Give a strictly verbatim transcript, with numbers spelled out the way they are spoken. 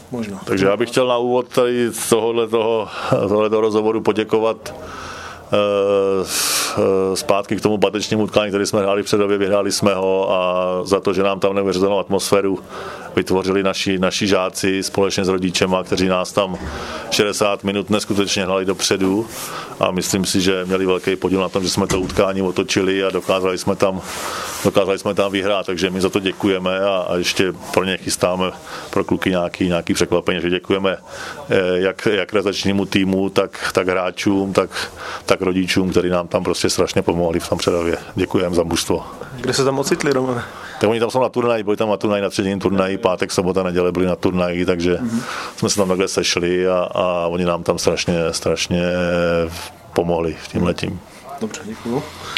možná. Takže já bych chtěl na úvod tady z tohohle toho, tohoto rozhovoru poděkovat zpátky k tomu pátečnímu utkání, který jsme hráli v Předově, vyhráli jsme ho a za to, že nám tam neuvěřitelnou atmosféru vytvořili naši, naši žáci společně s rodičema, kteří nás tam šedesát minut neskutečně hnali dopředu a myslím si, že měli velký podíl na tom, že jsme to utkání otočili a dokázali jsme tam, dokázali jsme tam vyhrát, takže my za to děkujeme a, a ještě pro ně chystáme pro kluky nějaký, nějaký překvapení, že děkujeme jak, jak realizačnímu týmu, tak, tak hráčům, tak, tak rodičům, kteří nám tam prostě strašně pomohli v tom Předově. Děkujeme za mužstvo. Kde se tam ocitli, Romane? Tak oni tam jsou na turnaji, byli tam na turnaji, na třetím turnaji, pátek, sobota, neděle byli na turnaji, takže mm-hmm. jsme se tam takhle sešli a, a oni nám tam strašně, strašně pomohli v tímhletím. Dobře, děkuju.